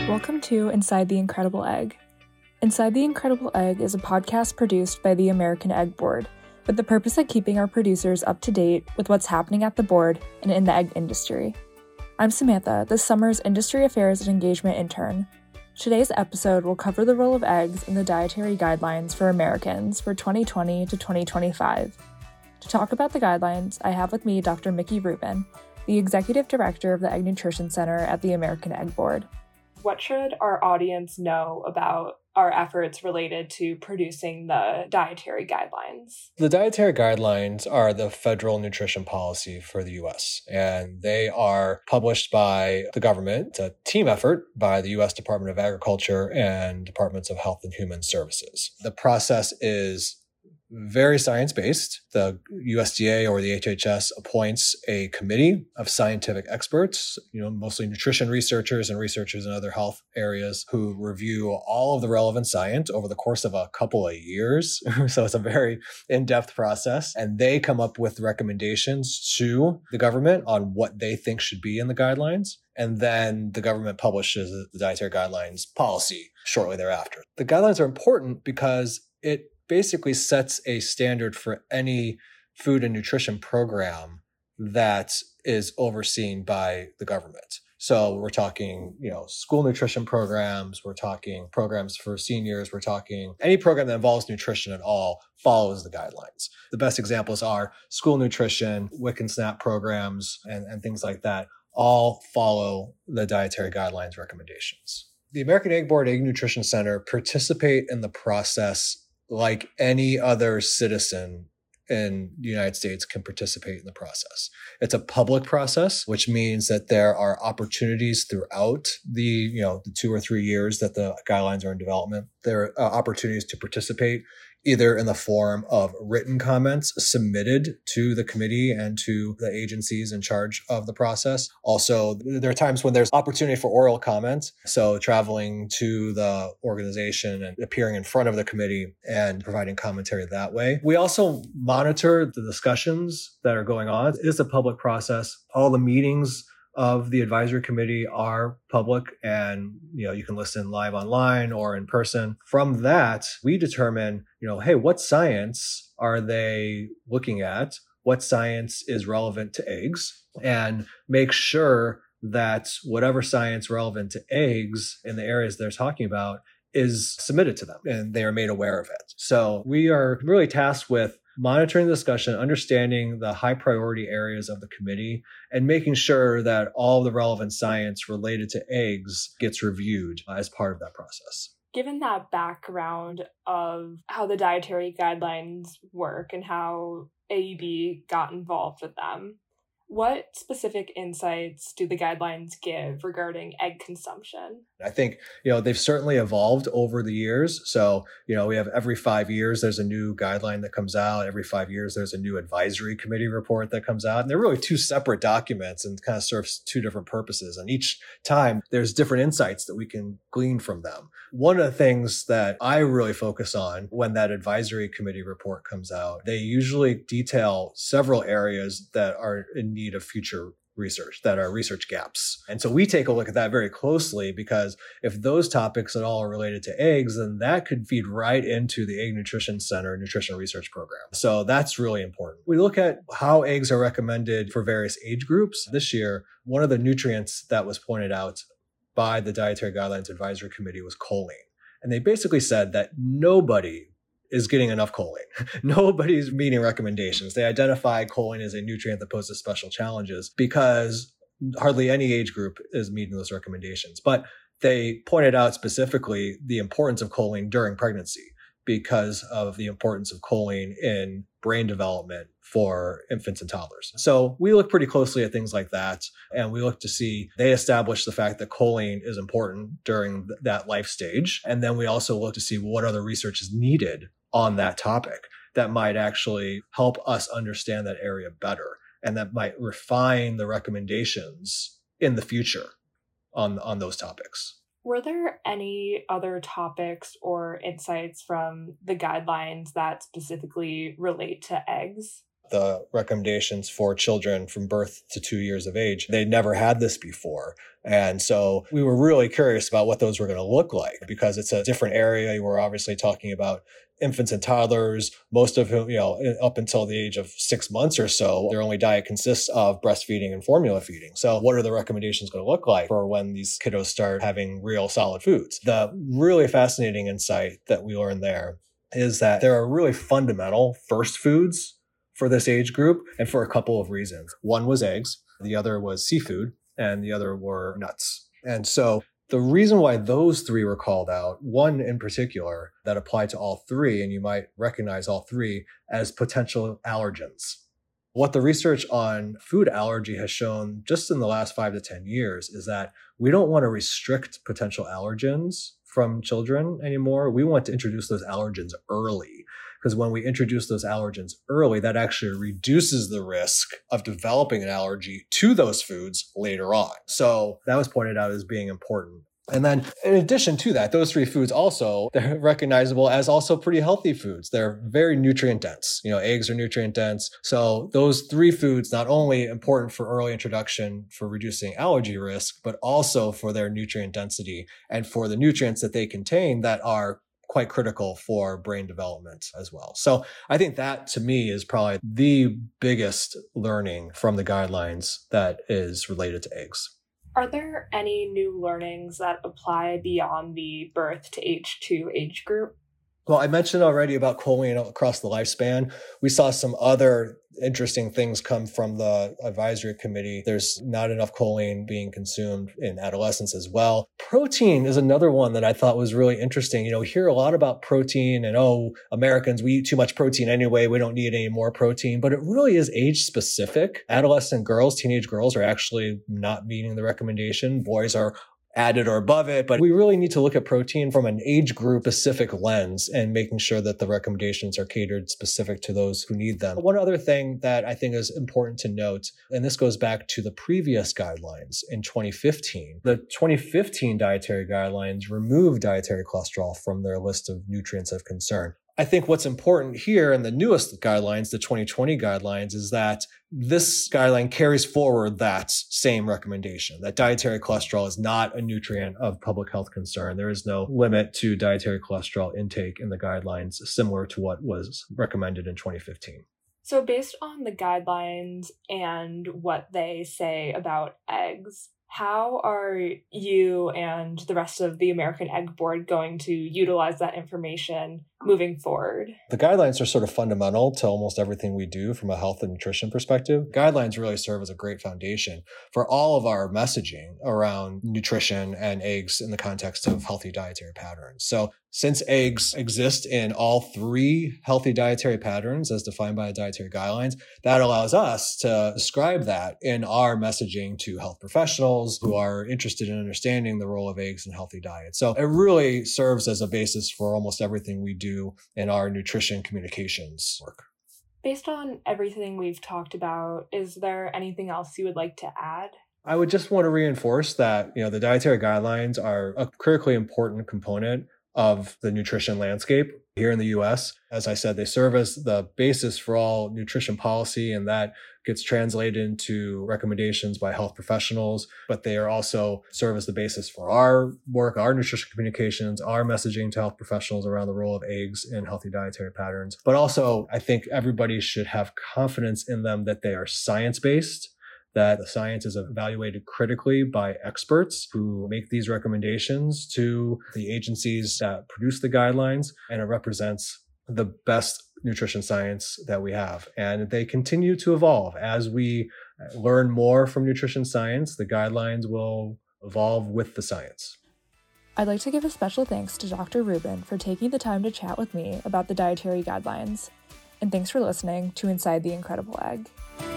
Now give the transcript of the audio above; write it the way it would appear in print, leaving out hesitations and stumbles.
Welcome to Inside the Incredible Egg. Inside the Incredible Egg is a podcast produced by the American Egg Board, with the purpose of keeping our producers up to date with what's happening at the board and in the egg industry. I'm Samantha, this summer's Industry Affairs and Engagement intern. Today's episode will cover the role of eggs in the dietary guidelines for Americans for 2020 to 2025. To talk about the guidelines, I have with me Dr. Mickey Rubin, the Executive Director of the Egg Nutrition Center at the American Egg Board. What should our audience know about our efforts related to producing the dietary guidelines? The dietary guidelines are the federal nutrition policy for the U.S., and they are published by the government. It's a team effort by the U.S. Department of Agriculture and Departments of Health and Human Services. The process is very science-based. The USDA or the HHS appoints a committee of scientific experts, mostly nutrition researchers and researchers in other health areas who review all of the relevant science over the course of a couple of years. So it's a very in-depth process. And they come up with recommendations to the government on what they think should be in the guidelines. And then the government publishes the dietary guidelines policy shortly thereafter. The guidelines are important because it basically sets a standard for any food and nutrition program that is overseen by the government. So we're talking, school nutrition programs, we're talking programs for seniors, we're talking any program that involves nutrition at all follows the guidelines. The best examples are school nutrition, WIC and SNAP programs, and things like that all follow the dietary guidelines recommendations. The American Egg Board Egg Nutrition Center participate in the process like any other citizen in the United States can participate in the process. It's a public process, which means that there are opportunities throughout the 2 or 3 years that the guidelines are in development. There are opportunities to participate either in the form of written comments submitted to the committee and to the agencies in charge of the process. Also, there are times when there's opportunity for oral comment. So traveling to the organization and appearing in front of the committee and providing commentary that way. We also monitor the discussions that are going on. It is a public process. All the meetings of the advisory committee are public, and you can listen live online or in person. From that, we determine, hey, what science are they looking at? What science is relevant to eggs? And make sure that whatever science relevant to eggs in the areas they're talking about is submitted to them and they are made aware of it. So we are really tasked with monitoring the discussion, understanding the high priority areas of the committee, and making sure that all the relevant science related to eggs gets reviewed as part of that process. Given that background of how the dietary guidelines work and how AEB got involved with them, what specific insights do the guidelines give regarding egg consumption? I think, they've certainly evolved over the years. So, we have every 5 years, there's a new guideline that comes out. Every 5 years, there's a new advisory committee report that comes out. And they're really two separate documents and kind of serves two different purposes. And each time there's different insights that we can glean from them. One of the things that I really focus on when that advisory committee report comes out, they usually detail several areas that are in need of future research, that are research gaps. And so we take a look at that very closely, because if those topics at all are related to eggs, then that could feed right into the Egg Nutrition Center nutrition research program. So that's really important. We look at how eggs are recommended for various age groups. This year, one of the nutrients that was pointed out by the Dietary Guidelines Advisory Committee was choline. And they basically said that nobody is getting enough choline. Nobody's meeting recommendations. They identified choline as a nutrient that poses special challenges because hardly any age group is meeting those recommendations. But they pointed out specifically the importance of choline during pregnancy because of the importance of choline in brain development for infants and toddlers. So we look pretty closely at things like that. And we look to see, they establish the fact that choline is important during that life stage. And then we also look to see what other research is needed on that topic that might actually help us understand that area better. And that might refine the recommendations in the future on those topics. Were there any other topics or insights from the guidelines that specifically relate to eggs? the recommendations for children from birth to 2 years of age. They never had this before. And so we were really curious about what those were going to look like because it's a different area. We're obviously talking about infants and toddlers, most of whom, up until the age of 6 months or so, their only diet consists of breastfeeding and formula feeding. So what are the recommendations going to look like for when these kiddos start having real solid foods? The really fascinating insight that we learned there is that there are really fundamental first foods for this age group, and for a couple of reasons. One was eggs, the other was seafood, and the other were nuts. And so the reason why those three were called out, one in particular that applied to all three, and you might recognize all three as potential allergens. What the research on food allergy has shown just in the last 5 to 10 years is that we don't want to restrict potential allergens from children anymore. We want to introduce those allergens early. Because when we introduce those allergens early, that actually reduces the risk of developing an allergy to those foods later on. So that was pointed out as being important. And then in addition to that, those three foods also, they're recognizable as also pretty healthy foods. They're very nutrient dense. Eggs are nutrient dense. So those three foods, not only important for early introduction for reducing allergy risk, but also for their nutrient density and for the nutrients that they contain that are quite critical for brain development as well. So I think that to me is probably the biggest learning from the guidelines that is related to eggs. Are there any new learnings that apply beyond the birth to age 2 age group? Well, I mentioned already about choline across the lifespan. We saw some other interesting things come from the advisory committee. There's not enough choline being consumed in adolescence as well. Protein is another one that I thought was really interesting. We hear a lot about protein and, Americans, we eat too much protein anyway. We don't need any more protein, but it really is age specific. Adolescent girls, teenage girls are actually not meeting the recommendation. Boys are at it or above it, but we really need to look at protein from an age group specific lens and making sure that the recommendations are catered specific to those who need them. One other thing that I think is important to note, and this goes back to the previous guidelines in 2015, the 2015 dietary guidelines removed dietary cholesterol from their list of nutrients of concern. I think what's important here in the newest guidelines, the 2020 guidelines, is that this guideline carries forward that same recommendation, that dietary cholesterol is not a nutrient of public health concern. There is no limit to dietary cholesterol intake in the guidelines, similar to what was recommended in 2015. So based on the guidelines and what they say about eggs, how are you and the rest of the American Egg Board going to utilize that information moving forward? The guidelines are sort of fundamental to almost everything we do from a health and nutrition perspective. Guidelines really serve as a great foundation for all of our messaging around nutrition and eggs in the context of healthy dietary patterns. So since eggs exist in all three healthy dietary patterns as defined by the dietary guidelines, that allows us to describe that in our messaging to health professionals who are interested in understanding the role of eggs in healthy diet. So it really serves as a basis for almost everything we do in our nutrition communications work. Based on everything we've talked about, is there anything else you would like to add? I would just want to reinforce that, the dietary guidelines are a critically important component of the nutrition landscape here in the US. As I said, they serve as the basis for all nutrition policy, and that gets translated into recommendations by health professionals, but they are also serve as the basis for our work, our nutrition communications, our messaging to health professionals around the role of eggs in healthy dietary patterns. But also, I think everybody should have confidence in them that they are science-based, that the science is evaluated critically by experts who make these recommendations to the agencies that produce the guidelines, and it represents the best nutrition science that we have. And they continue to evolve. As we learn more from nutrition science, the guidelines will evolve with the science. I'd like to give a special thanks to Dr. Rubin for taking the time to chat with me about the dietary guidelines. And thanks for listening to Inside the Incredible Egg.